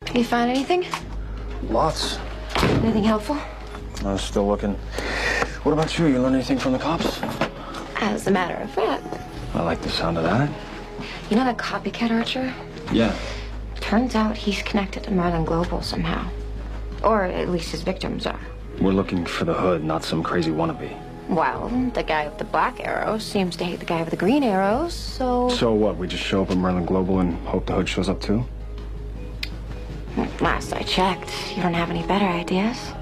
You find anything? Lots. Anything helpful? I was still looking. What about you? You learn anything from the cops? As a matter of fact. I like the sound of that. You know that copycat Archer? Yeah. Turns out he's connected to Merlin Global somehow. Or at least his victims are. We're looking for the Hood, not some crazy wannabe. Well, the guy with the black arrows seems to hate the guy with the green arrows, so... So what? We just show up at Merlin Global and hope the Hood shows up too? Last I checked, you don't have any better ideas.